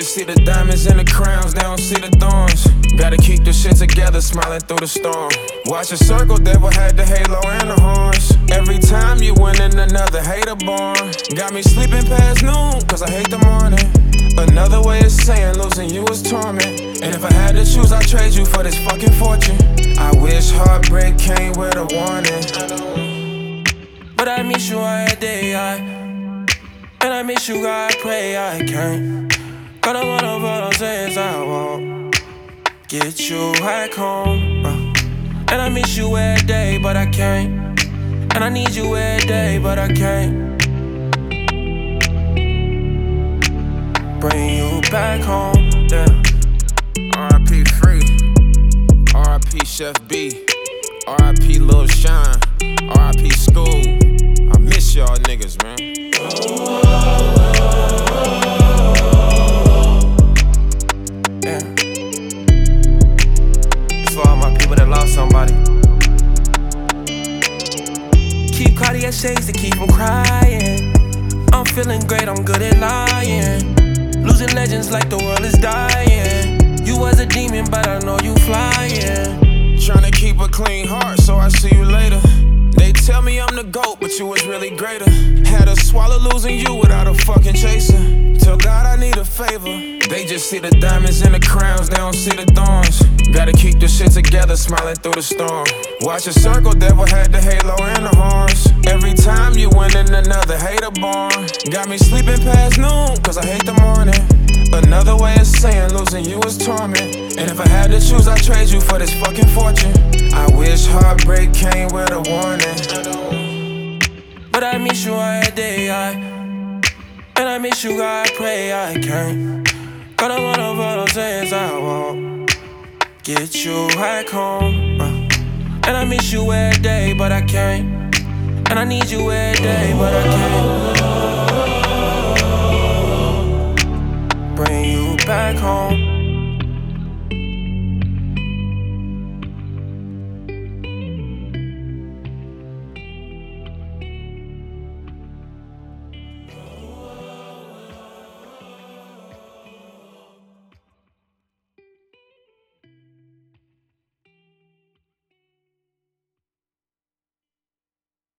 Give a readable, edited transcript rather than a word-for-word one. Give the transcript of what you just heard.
just see the diamonds and the crowns, they don't see the thorns. Gotta keep the shit together, smiling through the storm. Watch a circle, devil had the halo and the horns. Every time you win in another hater born. Got me sleeping past noon, cause I hate the morning. Another way of saying losing you is torment. And if I had to choose, I'd trade you for this fucking fortune. I wish heartbreak came with a warning. But I miss you all day, and I miss you, God, I pray I can't. Got a one of those days I won't get you back home. And I miss you every day, but I can't. And I need you every day, but I can't. Bring you back home, yeah. R.I.P. Free, R.I.P. Chef B, R.I.P. Lil Shine, R.I.P. School. I miss y'all niggas, man. Yeah. It's for all my people that lost somebody. Keep Cartier shades to keep from crying. I'm feeling great, I'm good at lying. Losing legends like the world is dying. You was a demon, but I know you flying. Tryna keep a clean heart, so I see you later. They tell me I'm the GOAT, but you was really greater. Had to swallow losing you without a fucking chaser. Tell God I need a favor. They just see the diamonds and the crowns, they don't see the thorns. Gotta keep the shit together, smiling through the storm. Watch a circle, devil had the halo and the horns. Every time you win in another hater born. Got me sleeping past noon, cause I hate the morning. Another way of saying losing you is torment. And if I had to choose, I'd trade you for this fucking fortune. I wish heartbreak came with a warning. But I miss you all day, and I miss you, God, I pray I can't. Got a one of those days I won't get you back home. And I miss you every day, but I can't. And I need you every day, but I can't.